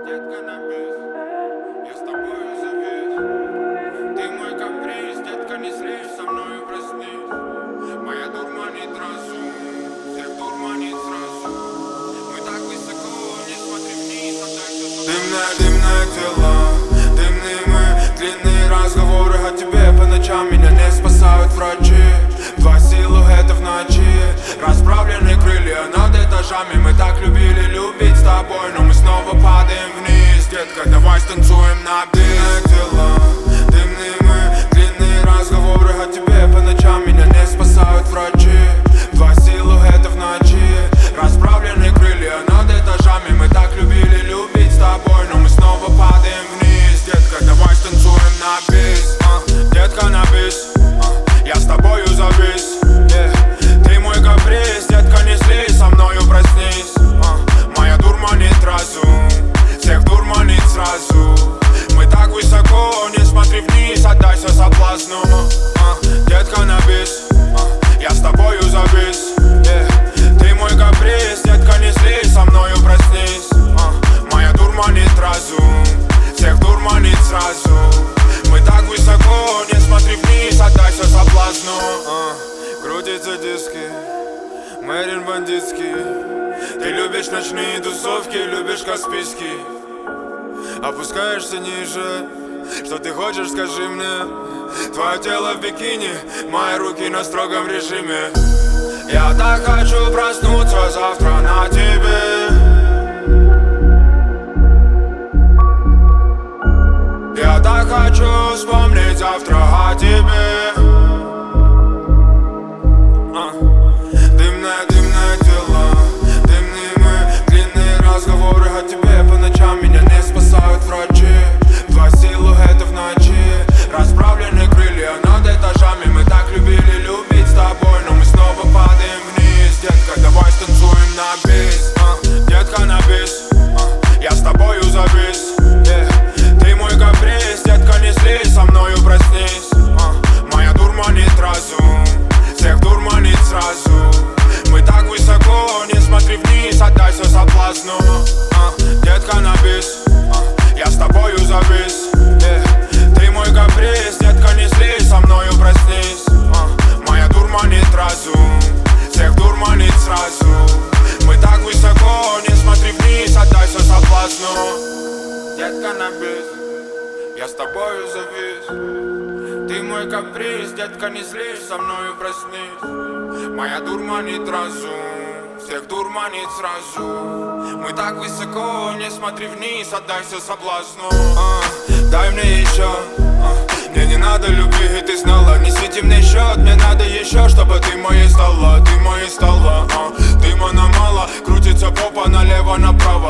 Детка на бис, я с тобою завис. Ты мой каприз, детка, не слезь, со мною проснись. Моя дурманит разум, всех дурманит сразу. Мы так высоко, не смотри вниз, отдайся. Дымное тело, дымные мы, длинные разговоры о тебе по ночам. Меня не спасают врачи, два силуэта в ночи. Расправлены крылья над этажами. Мы так любили любить с тобой, но мы снова падаем вниз. Детка, давай станцуем на бис. Дымное тело, дымные мы, длинные разговоры о тебе по ночам. Меня не спасают врачи, два силуэта в ночи. Расправлены крылья над этажами. Мы так любили любить с тобой, но мы снова падаем вниз. Детка, давай станцуем на бис. Детка, на бис, я с тобою завис. Ты мой каприз, детка, не слезь, со мною проснись. Моя дурманит разум, всех дурманит сразу. Мы так высоко, не смотри вниз, отдайся соблазну. Детка, на бис, я с тобою завис. Ты мой каприз, детка, не слезь, со мною проснись. Моя дурманит разум, всех дурманит сразу. Мы так высоко, не смотри вниз, отдайся соблазну. Крутятся диски, Мэрин бандитский. Ты любишь ночные тусовки, любишь Каспийский. Опускаешься ниже, что ты хочешь, скажи мне. Твое тело в бикини, мои руки на строгом режиме. Я так хочу проснуться завтра на тебе. Я так хочу вспомнить завтра о тебе. Дымное тело, дымные мы, длинные разговоры о тебе по ночам. Меня не спасают врачи, два силуэта в ночи. Расправлены крылья над этажами. Мы так любили любить с тобой, но мы снова падаем вниз. Детка, давай станцуем на бис. Детка, на бис, я с тобою завис. Ты мой каприз, детка, не слезь, со мною проснись. Моя дурманит разум, всех дурманит сразу. Мы так высоко, не смотри вниз, отдайся соблазну. Детка, на бис, я с тобою завис. Ты мой каприз, детка, не слезь, со мною проснись. Моя дурманит разум, всех дурманит сразу. Мы так высоко, не смотри вниз, отдайся соблазну. Детка, на бис, я с тобою завис. Ты мой каприз, детка, не слезь, со мною проснись. Моя дурманит разум, всех дурманит сразу. Мы так высоко, не смотри вниз, отдайся соблазну. Дай мне еще, мне не надо любви, и ты знала. Не свети мне счет, мне надо еще, чтобы ты моей стала. Ты моей стала, ты мана мало. Крутится попа налево-направо.